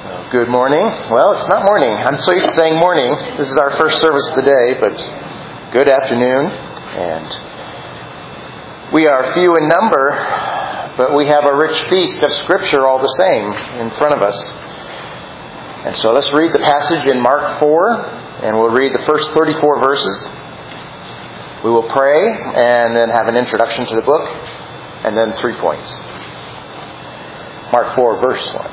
Good morning. Well, it's not morning. I'm so used to saying morning. This is our first service of the day, but good afternoon. And we are few in number, but we have a rich feast of Scripture all the same in front of us. And so let's read the passage in Mark 4, and we'll read the first 34 verses. We will pray, and then have an introduction to the book, and then 3 points. Mark 4, verse 1.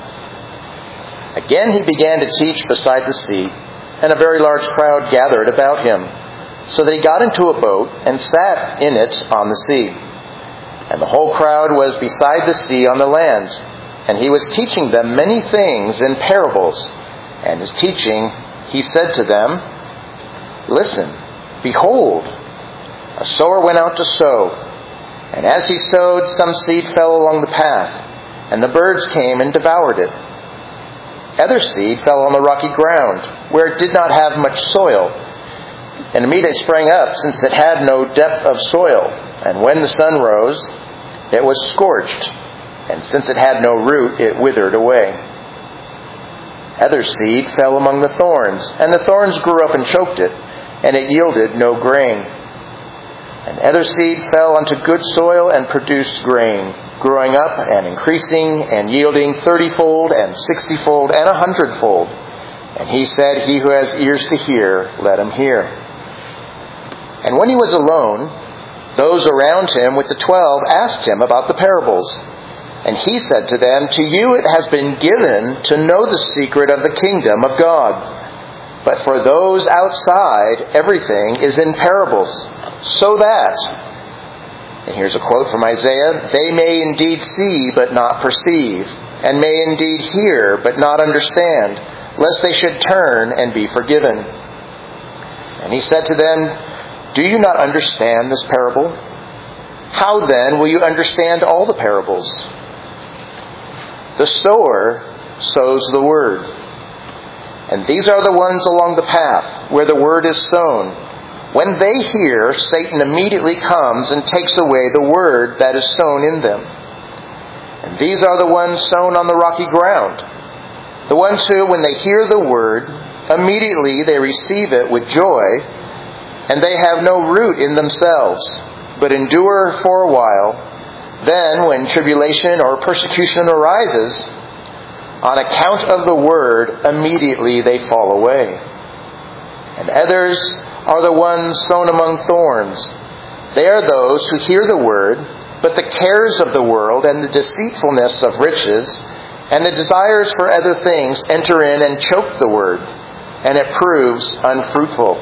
Again he began to teach beside the sea, and a very large crowd gathered about him, so that he got into a boat and sat in it on the sea. And the whole crowd was beside the sea on the land, and he was teaching them many things in parables. And his teaching, he said to them, "Listen, behold, a sower went out to sow, and as he sowed, some seed fell along the path, and the birds came and devoured it. Other seed fell on the rocky ground, where it did not have much soil. And immediately it sprang up, since it had no depth of soil. And when the sun rose, it was scorched. And since it had no root, it withered away. Other seed fell among the thorns, and the thorns grew up and choked it, and it yielded no grain. And other seed fell onto good soil and produced grain, growing up and increasing and yielding 30-fold and 60-fold and 100-fold. And he said, He who has ears to hear, let him hear. And when he was alone, those around him with the 12 asked him about the parables. And he said to them, To you it has been given to know the secret of the kingdom of God. But for those outside, everything is in parables, so that, and here's a quote from Isaiah, they may indeed see but not perceive, and may indeed hear but not understand, lest they should turn and be forgiven. And he said to them, Do you not understand this parable? How then will you understand all the parables? The sower sows the word. And these are the ones along the path, where the word is sown. When they hear, Satan immediately comes and takes away the word that is sown in them. And these are the ones sown on the rocky ground. The ones who, when they hear the word, immediately they receive it with joy, and they have no root in themselves, but endure for a while. Then, when tribulation or persecution arises, on account of the word, immediately they fall away. And others are the ones sown among thorns. They are those who hear the word, but the cares of the world and the deceitfulness of riches and the desires for other things enter in and choke the word, and it proves unfruitful.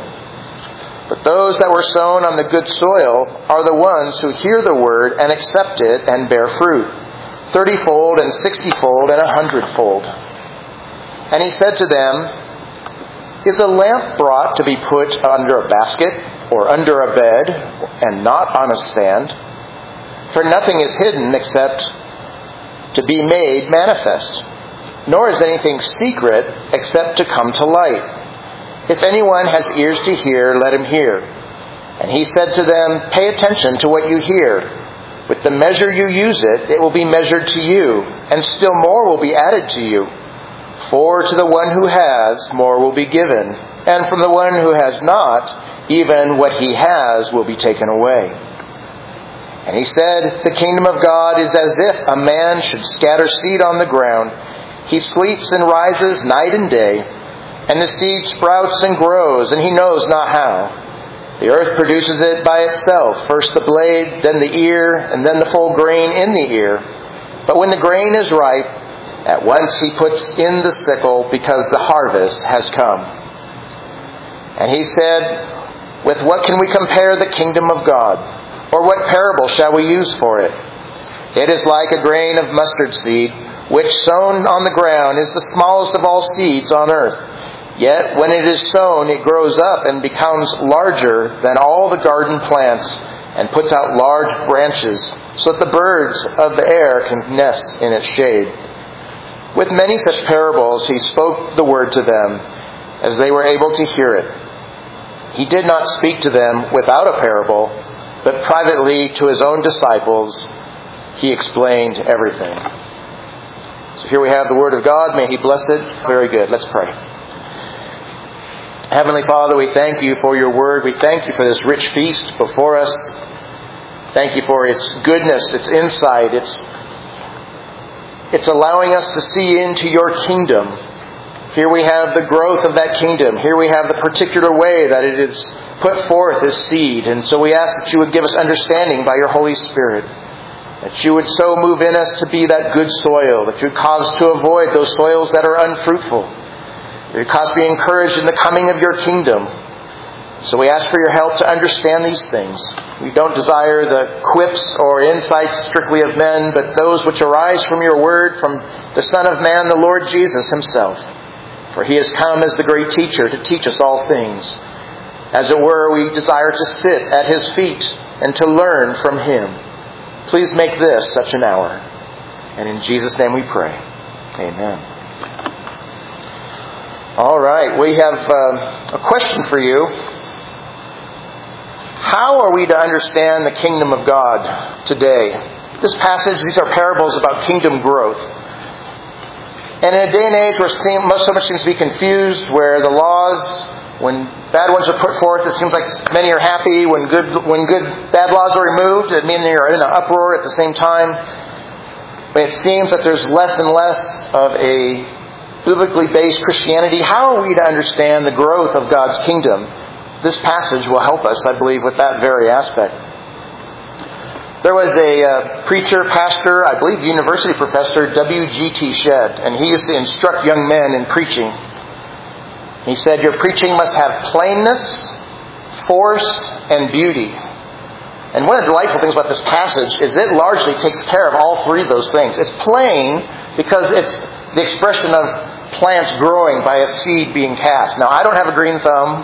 But those that were sown on the good soil are the ones who hear the word and accept it and bear fruit, 30-fold and 60-fold and 100-fold. And he said to them, Is a lamp brought to be put under a basket or under a bed and not on a stand? For nothing is hidden except to be made manifest, nor is anything secret except to come to light. If anyone has ears to hear, let him hear. And he said to them, Pay attention to what you hear. With the measure you use it, it will be measured to you, and still more will be added to you. For to the one who has, more will be given, and from the one who has not, even what he has will be taken away. And he said, The kingdom of God is as if a man should scatter seed on the ground. He sleeps and rises night and day, and the seed sprouts and grows, and he knows not how. The earth produces it by itself, first the blade, then the ear, and then the full grain in the ear. But when the grain is ripe, at once he puts in the sickle, because the harvest has come. And he said, With what can we compare the kingdom of God? Or what parable shall we use for it? It is like a grain of mustard seed, which sown on the ground is the smallest of all seeds on earth. Yet when it is sown, it grows up and becomes larger than all the garden plants, and puts out large branches, so that the birds of the air can nest in its shade. With many such parables he spoke the word to them, as they were able to hear it. He did not speak to them without a parable, but privately to his own disciples he explained everything. So here we have the Word of God. May He bless it. Very good. Let's pray. Heavenly Father, we thank You for Your Word. We thank You for this rich feast before us. Thank You for its goodness, its insight. It's allowing us to see into Your kingdom. Here we have the growth of that kingdom. Here we have the particular way that it is put forth as seed. And so we ask that You would give us understanding by Your Holy Spirit. That You would so move in us to be that good soil. That You would cause us to avoid those soils that are unfruitful. That You would cause us to be encouraged in the coming of Your kingdom. So we ask for Your help to understand these things. We don't desire the quips or insights strictly of men, but those which arise from Your Word, from the Son of Man, the Lord Jesus Himself. For He has come as the great teacher to teach us all things. As it were, we desire to sit at His feet and to learn from Him. Please make this such an hour. And in Jesus' name we pray. Amen. All right, we have a question for you. How are we to understand the kingdom of God today? This passage, these are parables about kingdom growth. And in a day and age where so much seems to be confused, where the laws, when bad ones are put forth, it seems like many are happy. When bad laws are removed, it means they're in an uproar at the same time. But it seems that there's less and less of a biblically based Christianity. How are we to understand the growth of God's kingdom? This passage will help us, I believe, with that very aspect. There was a preacher, pastor, I believe university professor, W.G.T. Shedd, and he used to instruct young men in preaching. He said, your preaching must have plainness, force, and beauty. And one of the delightful things about this passage is it largely takes care of all three of those things. It's plain because it's the expression of plants growing by a seed being cast. Now, I don't have a green thumb,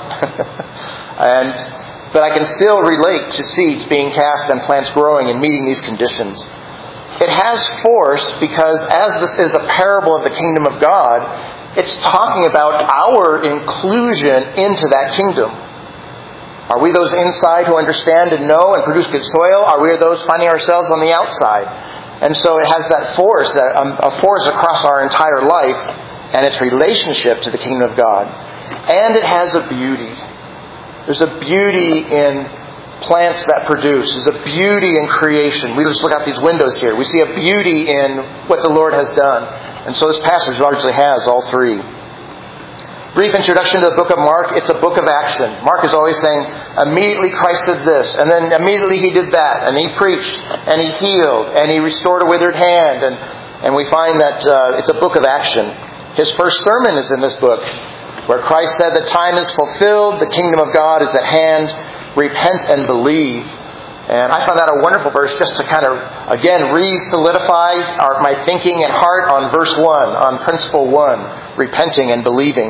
but I can still relate to seeds being cast and plants growing and meeting these conditions. It has force because as this is a parable of the kingdom of God, it's talking about our inclusion into that kingdom. Are we those inside who understand and know and produce good soil? Are we those finding ourselves on the outside? And so it has that force, a force across our entire life and its relationship to the kingdom of God. And it has a beauty. There's a beauty in plants that produce. There's a beauty in creation. We just look out these windows here. We see a beauty in what the Lord has done. And so this passage largely has all three. Brief introduction to the book of Mark. It's a book of action. Mark is always saying, immediately Christ did this, and then immediately He did that, and He preached, and He healed, and He restored a withered hand. And we find that it's a book of action. His first sermon is in this book, where Christ said, the time is fulfilled, the kingdom of God is at hand, repent and believe. And I found that a wonderful verse just to kind of, again, re-solidify my thinking and heart on verse 1, on principle 1, repenting and believing.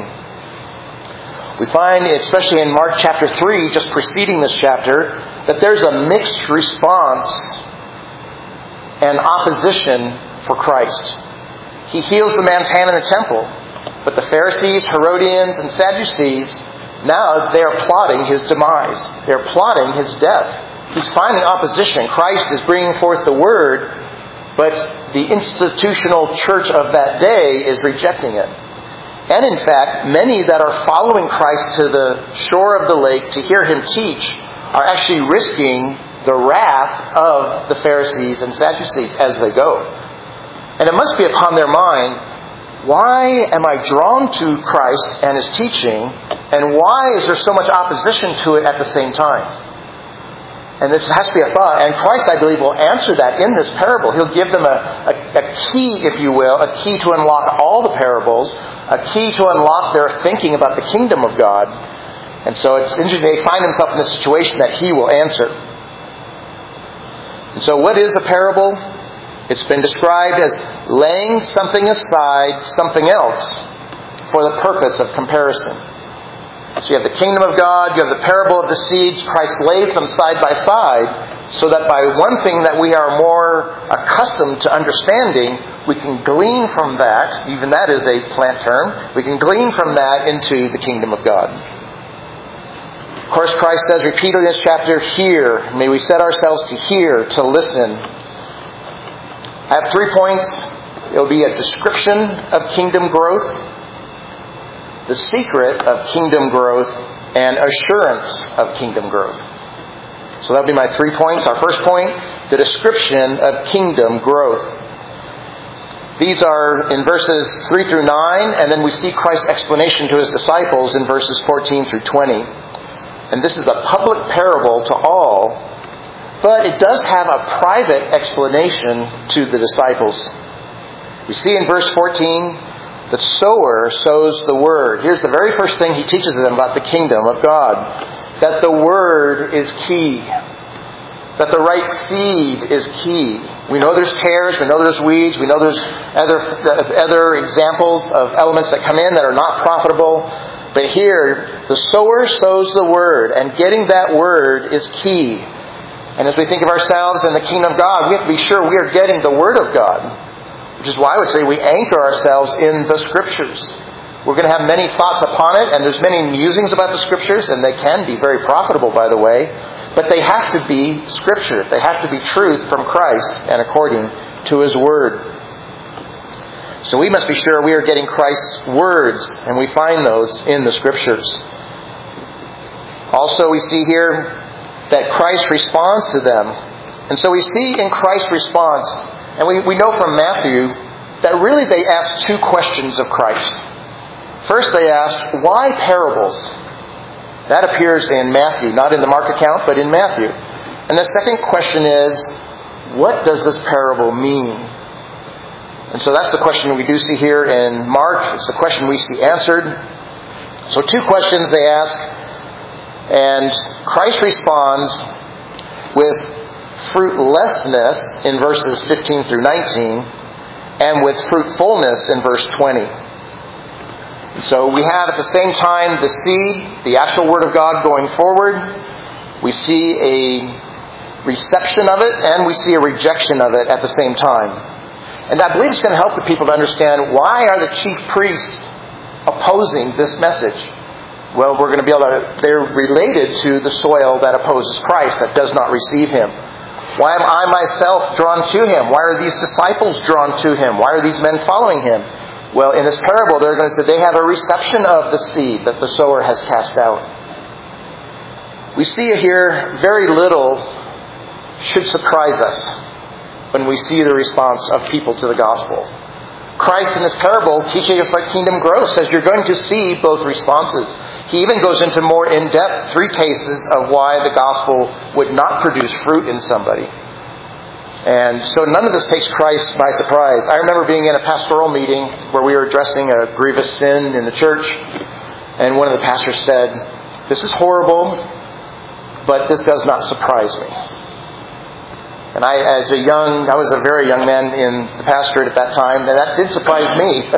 We find, especially in Mark chapter 3, just preceding this chapter, that there's a mixed response and opposition for Christ. He heals the man's hand in the temple. But the Pharisees, Herodians, and Sadducees, now they are plotting His demise. They are plotting His death. He's finding opposition. Christ is bringing forth the Word, but the institutional church of that day is rejecting it. And in fact, many that are following Christ to the shore of the lake to hear Him teach are actually risking the wrath of the Pharisees and Sadducees as they go. And it must be upon their mind, why am I drawn to Christ and His teaching, and why is there so much opposition to it at the same time? And this has to be a thought. And Christ, I believe, will answer that in this parable. He'll give them a key, if you will, a key to unlock all the parables, a key to unlock their thinking about the kingdom of God. And so it's interesting they find themselves in this situation that He will answer. And so what is a parable? It's been described as laying something aside, something else, for the purpose of comparison. So you have the kingdom of God, you have the parable of the seeds. Christ lays them side by side so that by one thing that we are more accustomed to understanding, we can glean from that, even that is a plant term, we can glean from that into the kingdom of God. Of course, Christ says repeatedly in this chapter, hear. May we set ourselves to hear, to listen. I have 3 points. It'll be a description of kingdom growth, the secret of kingdom growth, and assurance of kingdom growth. So that'll be my 3 points. Our first point, the description of kingdom growth. These are in verses 3 through 9, and then we see Christ's explanation to His disciples in verses 14 through 20. And this is a public parable to all, but it does have a private explanation to the disciples. We see in verse 14, the sower sows the word. Here's the very first thing He teaches them about the kingdom of God. That the word is key. That the right seed is key. We know there's tares, we know there's weeds, we know there's other examples of elements that come in that are not profitable. But here, the sower sows the word, and getting that word is key. And as we think of ourselves in the kingdom of God, we have to be sure we are getting the word of God. Which is why I would say we anchor ourselves in the Scriptures. We're going to have many thoughts upon it, and there's many musings about the Scriptures, and they can be very profitable, by the way. But they have to be Scripture. They have to be truth from Christ and according to His Word. So we must be sure we are getting Christ's words, and we find those in the Scriptures. Also, we see here that Christ responds to them. And so we see in Christ's response, and we know from Matthew, that really they asked 2 questions of Christ. First they asked, why parables? That appears in Matthew, not in the Mark account, but in Matthew. And the second question is, what does this parable mean? And so that's the question we do see here in Mark. It's the question we see answered. So 2 questions they ask, and Christ responds with fruitlessness in verses 15 through 19, and with fruitfulness in verse 20. And so we have at the same time the seed, the actual Word of God going forward. We see a reception of it, and we see a rejection of it at the same time. And I believe it's going to help the people to understand, why are the chief priests opposing this message? Well, we're going to be able to, they're related to the soil that opposes Christ, that does not receive Him. Why am I myself drawn to Him? Why are these disciples drawn to Him? Why are these men following Him? Well, in this parable, they're going to say they have a reception of the seed that the sower has cast out. We see here very little should surprise us when we see the response of people to the gospel. Christ in this parable, teaching us about kingdom growth, says you're going to see both responses. He even goes into more in-depth 3 cases of why the gospel would not produce fruit in somebody. And so none of this takes Christ by surprise. I remember being in a pastoral meeting where we were addressing a grievous sin in the church, and one of the pastors said, "This is horrible, but this does not surprise me." And I was a very young man in the pastorate at that time, and that did surprise me.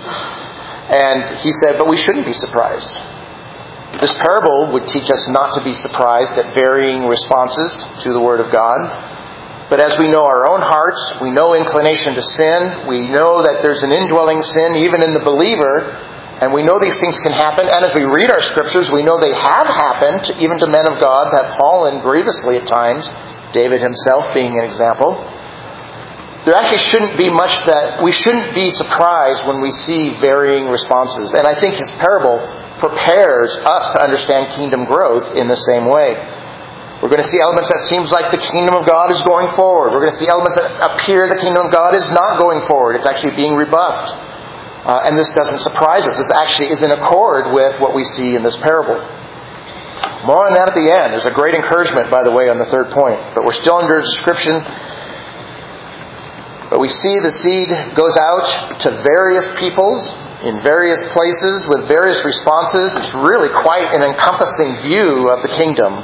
And he said, but we shouldn't be surprised. This parable would teach us not to be surprised at varying responses to the Word of God. But as we know our own hearts, we know inclination to sin, we know that there's an indwelling sin even in the believer, and we know these things can happen. And as we read our Scriptures, we know they have happened, even to men of God that have fallen grievously at times, David himself being an example. There actually shouldn't be much that we shouldn't be surprised when we see varying responses. And I think his parable prepares us to understand kingdom growth in the same way. We're going to see elements that seems like the kingdom of God is going forward. We're going to see elements that appear the kingdom of God is not going forward. It's actually being rebuffed. And this doesn't surprise us. This actually is in accord with what we see in this parable. More on that at the end. There's a great encouragement, by the way, on the third point. But we're still under description. But we see the seed goes out to various peoples in various places with various responses. It's really quite an encompassing view of the kingdom.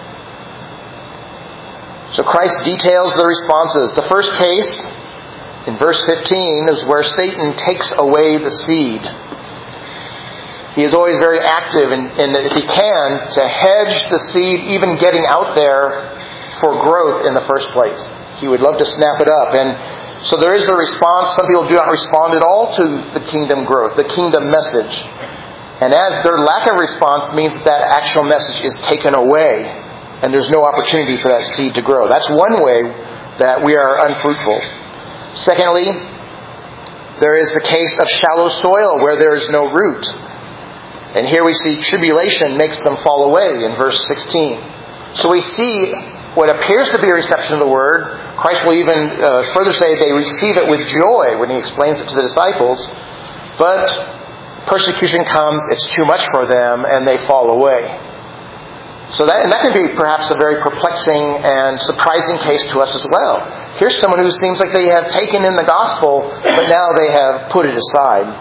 So Christ details the responses. The first case, in verse 15, is where Satan takes away the seed. He is always very active in if he can, to hedge the seed even getting out there for growth in the first place. He would love to snap it up. And so there is the response. Some people do not respond at all to the kingdom growth, the kingdom message. And as their lack of response means that actual message is taken away. And there's no opportunity for that seed to grow. That's one way that we are unfruitful. Secondly, There is the case of shallow soil where there is no root. And here we see tribulation makes them fall away in verse 16. So we see what appears to be a reception of the Word. Christ will even further say they receive it with joy when He explains it to the disciples. But persecution comes, it's too much for them, and they fall away. So that can be perhaps a very perplexing and surprising case to us as well. Here's someone who seems like they have taken in the gospel, but now they have put it aside.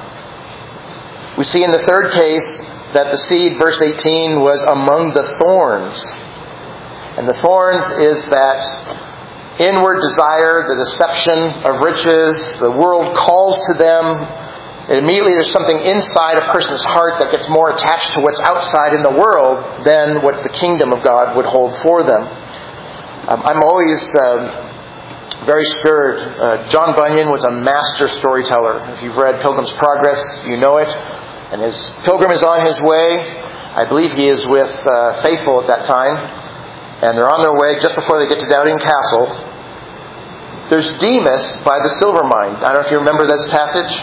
We see in the third case that the seed, verse 18, was among the thorns. And the thorns is that inward desire, the deception of riches. The world calls to them. And immediately there's something inside a person's heart that gets more attached to what's outside in the world than what the kingdom of God would hold for them. I'm always very stirred. John Bunyan was a master storyteller. If you've read Pilgrim's Progress, you know it. And his pilgrim is on his way. I believe he is with Faithful at that time. And they're on their way just before they get to Doubting Castle. There's Demas by the silver mine. I don't know if you remember this passage.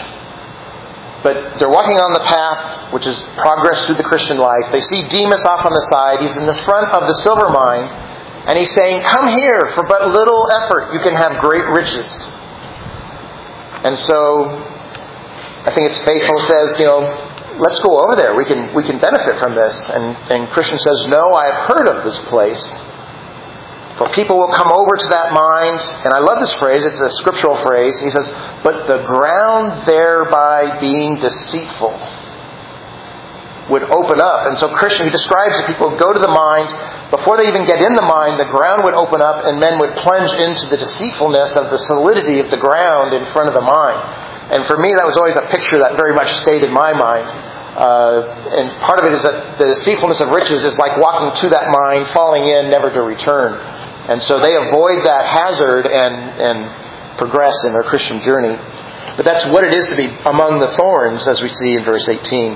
But they're walking on the path, which is progress through the Christian life. They see Demas off on the side. He's in the front of the silver mine. And he's saying, "Come here, for but little effort you can have great riches." And so, I think it's Faithful says, let's go over there. We can benefit from this. And Christian says, "No, I have heard of this place. For people will come over to that mine," and I love this phrase, it's a scriptural phrase. He says, "But the ground thereby being deceitful would open up." And so Christian, he describes that people go to the mine. Before they even get in the mine, the ground would open up and men would plunge into the deceitfulness of the solidity of the ground in front of the mine. And for me, that was always a picture that very much stayed in my mind. And part of it is that the deceitfulness of riches is like walking to that mine, falling in, never to return. And so they avoid that hazard and progress in their Christian journey. But that's what it is to be among the thorns, as we see in verse 18.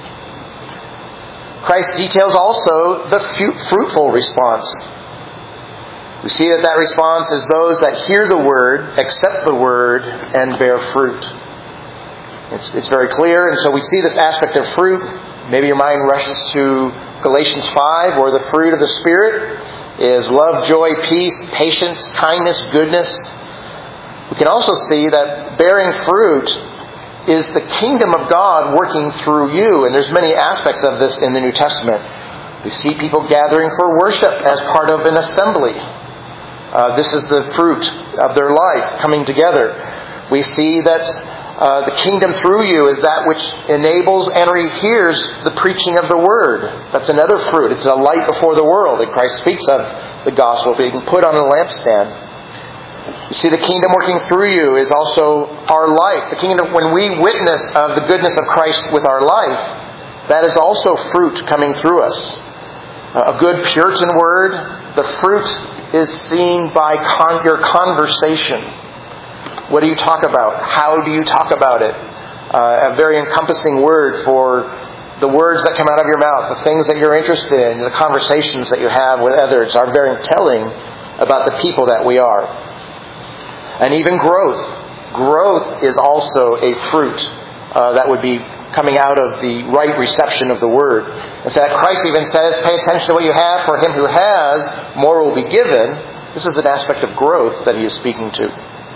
Christ details also the fruitful response. We see that response is those that hear the Word, accept the Word, and bear fruit. It's very clear, and so we see this aspect of fruit. Maybe your mind rushes to Galatians 5, where the fruit of the Spirit is love, joy, peace, patience, kindness, goodness. We can also see that bearing fruit is the kingdom of God working through you. And there's many aspects of this in the New Testament. We see people gathering for worship as part of an assembly. This is the fruit of their life coming together. We see that the kingdom through you is that which enables and rehears the preaching of the Word. That's another fruit. It's a light before the world. And Christ speaks of the gospel being put on a lampstand. You see, the kingdom working through you is also our life. The kingdom, when we witness of the goodness of Christ with our life, that is also fruit coming through us. A good Puritan word, the fruit is seen by your conversation. What do you talk about? How do you talk about it? A very encompassing word for the words that come out of your mouth, the things that you're interested in, the conversations that you have with others are very telling about the people that we are. And even growth. Growth is also a fruit that would be coming out of the right reception of the Word. In fact, Christ even says, pay attention to what you have, for him who has, more will be given. This is an aspect of growth that he is speaking to.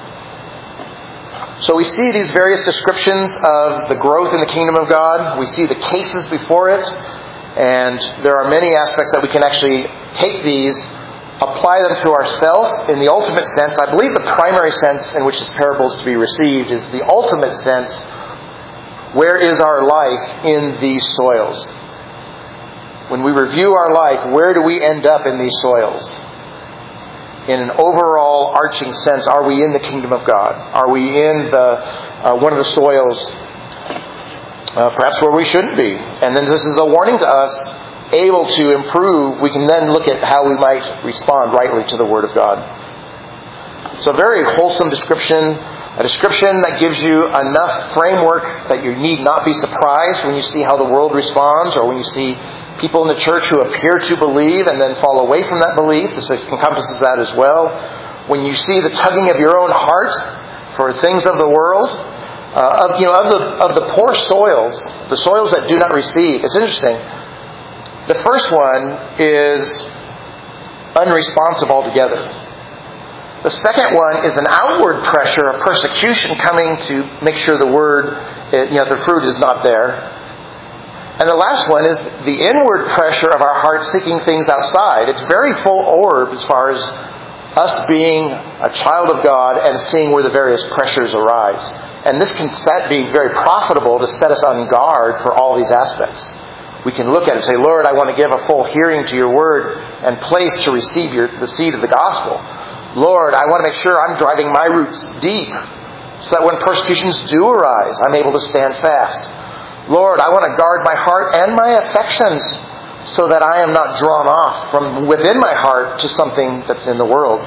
So we see these various descriptions of the growth in the kingdom of God. We see the cases before it. And there are many aspects that we can actually take these, apply them to ourselves in the ultimate sense. I believe the primary sense in which this parable is to be received is the ultimate sense. Where is our life in these soils? When we review our life, where do we end up in these soils? In an overall arching sense, are we in the kingdom of God? Are we in one of the soils perhaps where we shouldn't be? And then this is a warning to us, able to improve. We can then look at how we might respond rightly to the Word of God. So a very wholesome description, a description that gives you enough framework that you need not be surprised when you see how the world responds, or when you see people in the church who appear to believe and then fall away from that belief. This encompasses that as well. When you see the tugging of your own heart for things of the world, Of the poor soils, the soils that do not receive. It's interesting. The first one is unresponsive altogether. The second one is an outward pressure of persecution coming to make sure the fruit is not there. And the last one is the inward pressure of our hearts seeking things outside. It's very full orb as far as us being a child of God and seeing where the various pressures arise. And this can be very profitable to set us on guard for all these aspects. We can look at it and say, Lord, I want to give a full hearing to your word and place to receive the seed of the gospel. Lord, I want to make sure I'm driving my roots deep so that when persecutions do arise, I'm able to stand fast. Lord, I want to guard my heart and my affections so that I am not drawn off from within my heart to something that's in the world.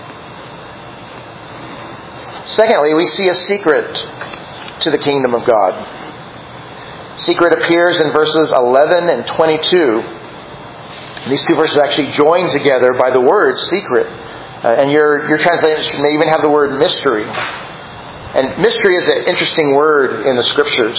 Secondly, we see a secret to the kingdom of God. Secret appears in verses 11 and 22. These two verses actually join together by the word secret. And your translation may even have the word mystery. And mystery is an interesting word in the Scriptures.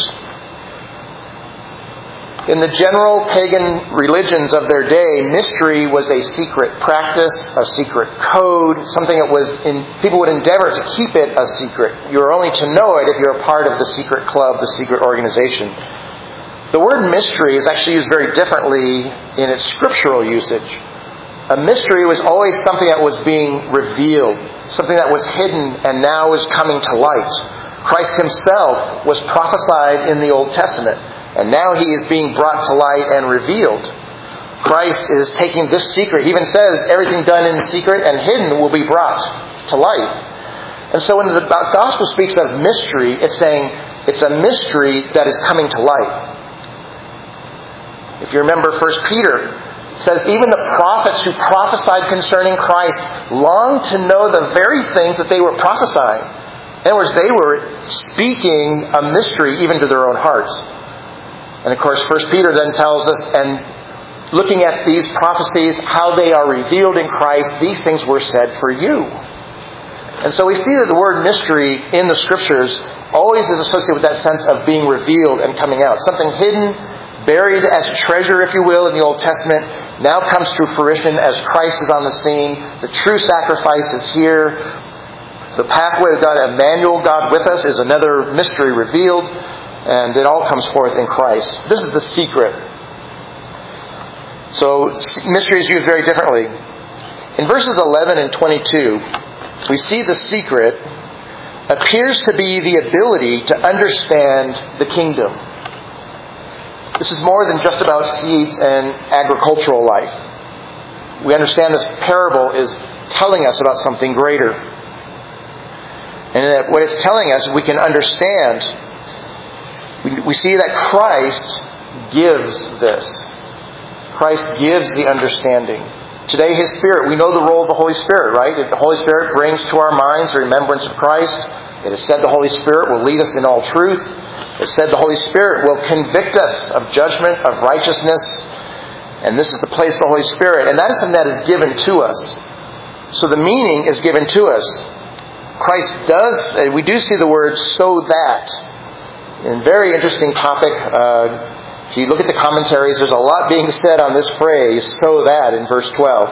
In the general pagan religions of their day, mystery was a secret practice, a secret code, something that people would endeavor to keep it a secret. You are only to know it if you're a part of the secret club, the secret organization. The word mystery is actually used very differently in its scriptural usage. A mystery was always something that was being revealed, something that was hidden and now is coming to light. Christ himself was prophesied in the Old Testament. And now he is being brought to light and revealed. Christ is taking this secret. He even says everything done in secret and hidden will be brought to light. And so when the gospel speaks of mystery, it's saying it's a mystery that is coming to light. If you remember 1 Peter, it says even the prophets who prophesied concerning Christ longed to know the very things that they were prophesying. In other words, they were speaking a mystery even to their own hearts. And of course, 1 Peter then tells us, and looking at these prophecies, how they are revealed in Christ, these things were said for you. And so we see that the word mystery in the Scriptures always is associated with that sense of being revealed and coming out. Something hidden, buried as treasure, if you will, in the Old Testament, now comes to fruition as Christ is on the scene. The true sacrifice is here. The pathway of God, Emmanuel, God with us, is another mystery revealed. And it all comes forth in Christ. This is the secret. So, mystery is used very differently. In verses 11 and 22, we see the secret appears to be the ability to understand the kingdom. This is more than just about seeds and agricultural life. We understand this parable is telling us about something greater. And that what it's telling us, we can understand. We see that Christ gives this. Christ gives the understanding. Today, His Spirit, we know the role of the Holy Spirit, right? The Holy Spirit brings to our minds the remembrance of Christ. It is said the Holy Spirit will lead us in all truth. It is said the Holy Spirit will convict us of judgment, of righteousness. And this is the place of the Holy Spirit. And that is something that is given to us. So the meaning is given to us. Christ does, we do see the word so that. And very interesting topic. If you look at the commentaries, there's a lot being said on this phrase, so that, in verse 12.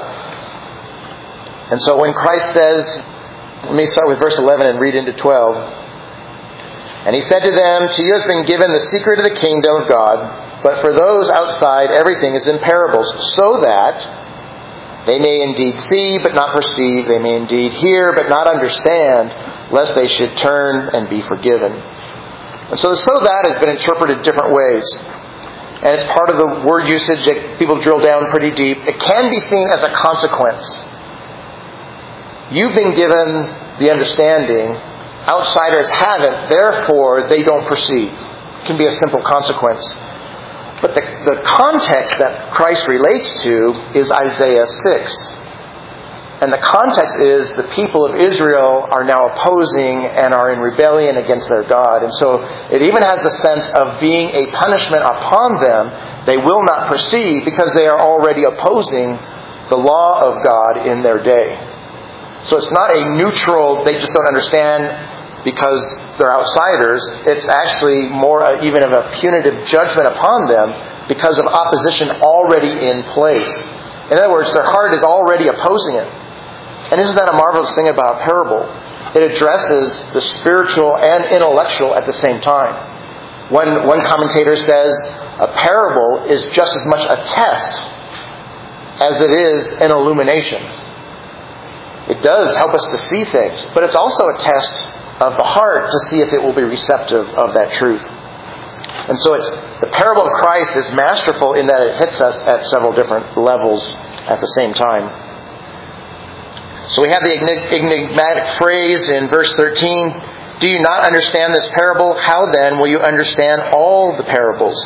And so when Christ says, let me start with verse 11 and read into 12. And He said to them, to you has been given the secret of the kingdom of God, but for those outside everything is in parables, so that they may indeed see but not perceive, they may indeed hear but not understand, lest they should turn and be forgiven. And so that has been interpreted different ways. And it's part of the word usage that people drill down pretty deep. It can be seen as a consequence. You've been given the understanding. Outsiders haven't. Therefore, they don't perceive. It can be a simple consequence. But the context that Christ relates to is Isaiah 6. And the context is the people of Israel are now opposing and are in rebellion against their God. And so it even has the sense of being a punishment upon them. They will not perceive because they are already opposing the law of God in their day. So it's not a neutral, they just don't understand because they're outsiders, it's actually more even of a punitive judgment upon them because of opposition already in place. In other words, their heart is already opposing it. And isn't that a marvelous thing about a parable? It addresses the spiritual and intellectual at the same time. One commentator says a parable is just as much a test as it is an illumination. It does help us to see things, but it's also a test of the heart to see if it will be receptive of that truth. And so the parable of Christ is masterful in that it hits us at several different levels at the same time. So we have the enigmatic phrase in verse 13, "Do you not understand this parable? How then will you understand all the parables?"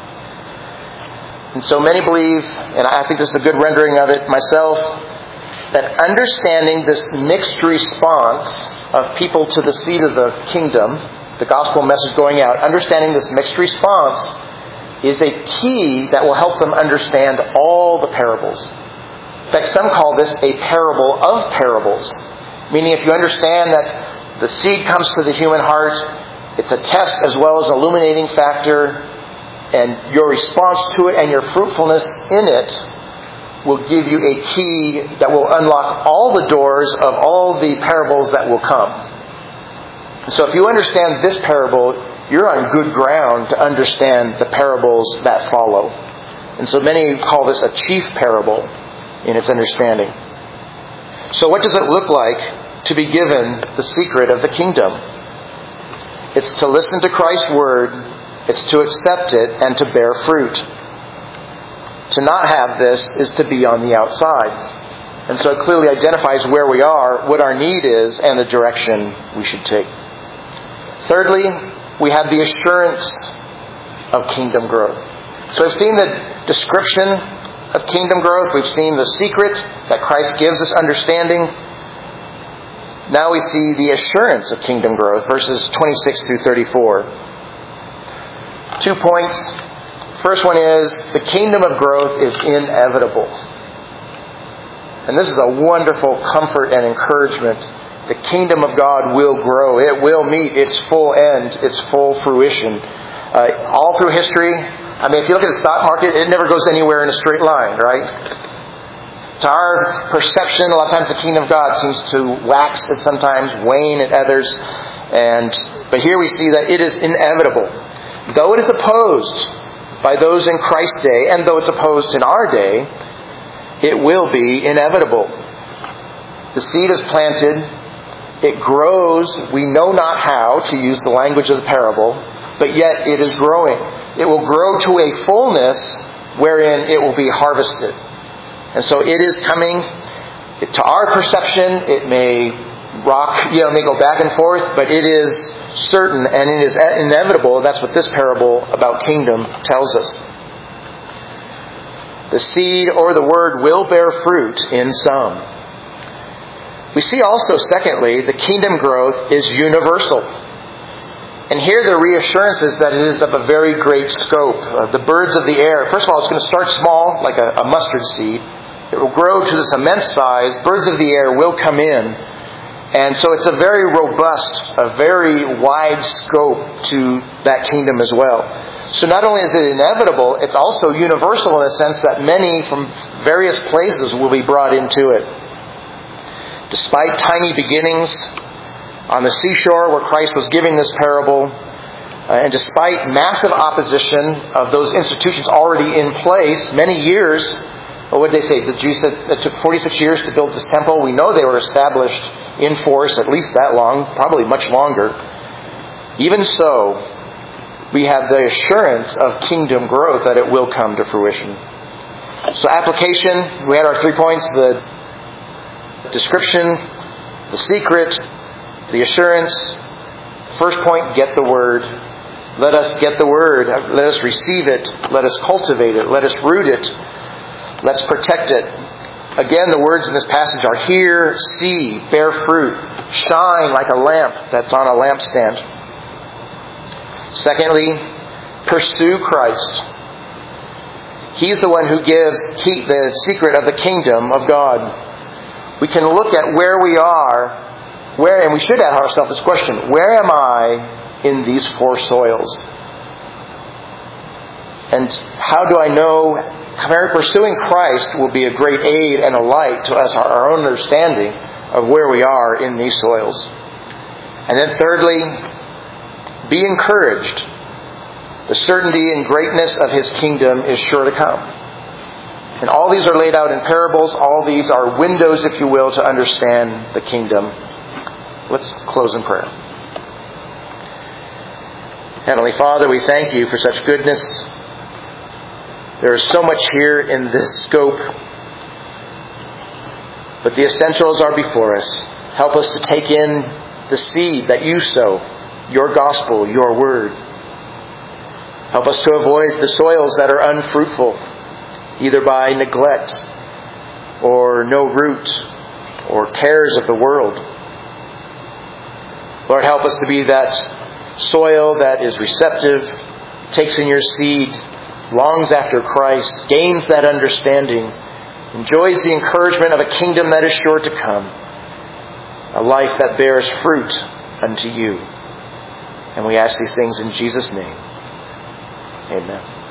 And so many believe, and I think this is a good rendering of it myself, that understanding this mixed response of people to the seed of the kingdom, the gospel message going out, understanding this mixed response is a key that will help them understand all the parables. In fact, some call this a parable of parables. Meaning if you understand that the seed comes to the human heart, it's a test as well as an illuminating factor, and your response to it and your fruitfulness in it will give you a key that will unlock all the doors of all the parables that will come. So if you understand this parable, you're on good ground to understand the parables that follow. And so many call this a chief parable in its understanding. So what does it look like to be given the secret of the kingdom? It's to listen to Christ's word, it's to accept it, and to bear fruit. To not have this is to be on the outside. And so it clearly identifies where we are, what our need is, and the direction we should take. Thirdly, we have the assurance of kingdom growth. So we've seen the description of kingdom growth. We've seen the secret that Christ gives us understanding. Now we see the assurance of kingdom growth, verses 26 through 34. 2 points. First one is, the kingdom of growth is inevitable. And this is a wonderful comfort and encouragement. The kingdom of God will grow. It will meet its full end, its full fruition. All through history, if you look at the stock market, it never goes anywhere in a straight line, right? To our perception, a lot of times the kingdom of God seems to wax and sometimes wane at others. But here we see that it is inevitable. Though it is opposed by those in Christ's day, and though it's opposed in our day, it will be inevitable. The seed is planted, it grows, we know not how, to use the language of the parable, but yet it is growing. It will grow to a fullness wherein it will be harvested. And so it is coming. To our perception, it may rock, may go back and forth, but it is certain and it is inevitable. That's what this parable about kingdom tells us. The seed or the word will bear fruit in some. We see also, secondly, the kingdom growth is universal. And here the reassurance is that it is of a very great scope. The birds of the air, first of all, it's going to start small, like a mustard seed. It will grow to this immense size. Birds of the air will come in. And so it's a very robust, a very wide scope to that kingdom as well. So not only is it inevitable, it's also universal in the sense that many from various places will be brought into it. Despite tiny beginnings on the seashore where Christ was giving this parable, and despite massive opposition of those institutions already in place, many years, what did they say? The Jews said it took 46 years to build this temple. We know they were established in force at least that long, probably much longer. Even so, we have the assurance of kingdom growth that it will come to fruition. So application, we had our 3 points: the description, the secret, the assurance. First point, get the Word. Let us get the Word. Let us receive it. Let us cultivate it. Let us root it. Let's protect it. Again, the words in this passage are hear, see, bear fruit, shine like a lamp that's on a lampstand. Secondly, pursue Christ. He's the one who gives the secret of the kingdom of God. We can look at where we are and we should ask ourselves this question, where am I in these four soils? And how do I know pursuing Christ will be a great aid and a light to us, our own understanding of where we are in these soils. And then thirdly, be encouraged. The certainty and greatness of His kingdom is sure to come. And all these are laid out in parables. All these are windows, if you will, to understand the kingdom. Let's close in prayer. Heavenly Father, we thank You for such goodness. There is so much here in this scope, but the essentials are before us. Help us to take in the seed that You sow, Your gospel, Your word. Help us to avoid the soils that are unfruitful, either by neglect or no root or cares of the world. Lord, help us to be that soil that is receptive, takes in Your seed, longs after Christ, gains that understanding, enjoys the encouragement of a kingdom that is sure to come, a life that bears fruit unto You. And we ask these things in Jesus' name. Amen.